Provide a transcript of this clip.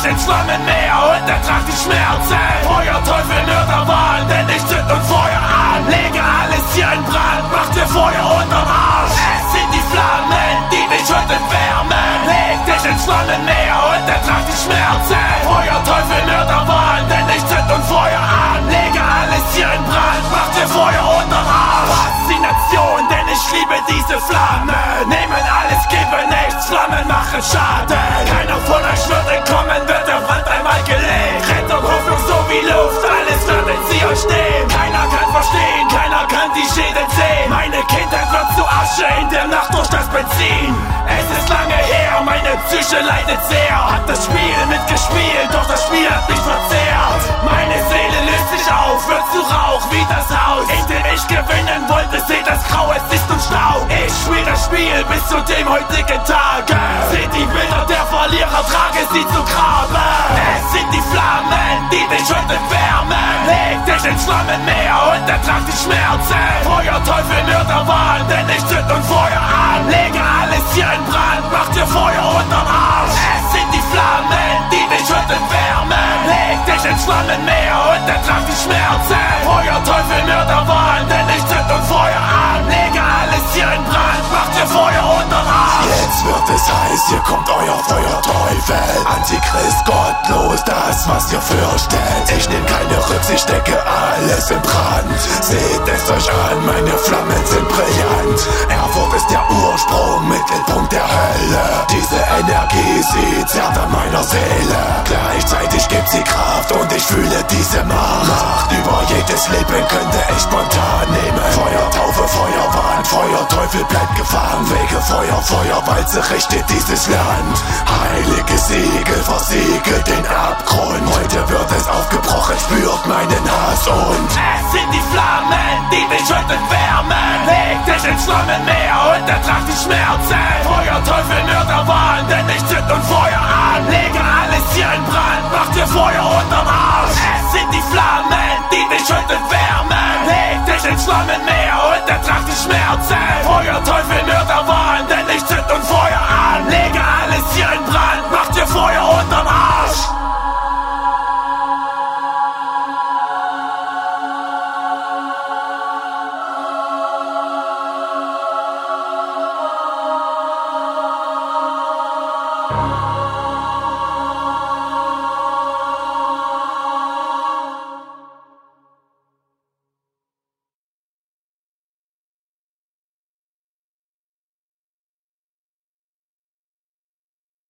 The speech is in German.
ins Flammenmeer und ertrag die Schmerzen. Feuer, Teufel, Mörderwahn, denn ich zünd und Feuer an. Lege alles hier in Brand, mach dir Feuer unterm Arsch. Es sind die Flammen, die dich heute wärmen. Leg dich ins Flammenmeer und ertrag die Schmerzen. Feuer, Teufel, Mörderwahn, denn ich zünd und Feuer an. Lege alles hier in Brand, mach dir Feuer unterm Arsch. Faszination, denn ich liebe diese Flammen. Nehmen alles, gebe nichts, Flammen machen Schaden. Keiner von euch wird entkommen, wird der Brand einmal gelegt. Rettung, Hoffnung so wie Luft, alles wird in sie euch nehmen. Keiner kann verstehen, keiner kann die Schäden sehen. Meine Kindheit wird zu Asche in der Nacht durch das Benzin. Es ist lange her, meine Psyche leidet sehr. Hat das Spiel mitgespielt, doch das Spiel hat mich verzehrt. Meine Seele löst sich auf, wird zu Rauch wie das Haus, in dem ich gewinnen wollte. Seht das Grau, es ist nun Staub. Ich spiel das Spiel bis zu dem heutigen Tage. Seht die Bilder der Verlierer, trage sie zu Grabe. Es sind die Flammen, die dich heute wärmen. Leg dich ins Flammenmeer und ertrag die Schmerzen. Feuer, Teufel, Mörderwahn, denn ich zünd und Feuer an. Lege alles hier in Brand, mach dir Feuer unterm Arsch. Es sind die Flammen, die dich heute wärmen. Leg dich ins Flammenmeer und ertrag die Schmerzen. Feuer, Teufel, Mörderwahn, denn ich zünd und Feuer an. Lege alles hier in Brand, mach dir Feuer unterm Arsch. Jetzt wird es heiß, hier kommt euer Feuerteufel. Antichrist, gottlos, das was ihr fürchtet. Ich nehm keine Rücksicht, stecke alles in Brand. Seht es euch an, meine Flammen sind brillant. Erfurt ist der Ursprung, Mittelpunkt der Hölle. Diese Energie, sie zerrt an meiner Seele. Gleichzeitig gibt sie Kraft und ich fühle diese Macht. Über jedes Leben könnte ich spontan nehmen. Feuertaufe, Feuerwand, Feuerteufel bleibt gefangen. Wege, Feuer, Feuerwalze richtet dieses Land. Heilige Siegel versiegelt den Abgrund. Heute wird es aufgebrochen, spürt meinen Hass und es sind die Flammen, die dich heute wärmen. Leg dich ins Flammenmeer und ertrag die Schmerzen. Feuer, Teufel, Mörderwahn, denn ich zünd und Feuer an. Lege alles hier in Brand, mach dir Feuer unterm Arsch. Es sind die Flammen, die dich heute wärmen. Leg dich ins Flammenmeer und ertrag die Schmerzen. Feuer, Teufel, Mörderwahn.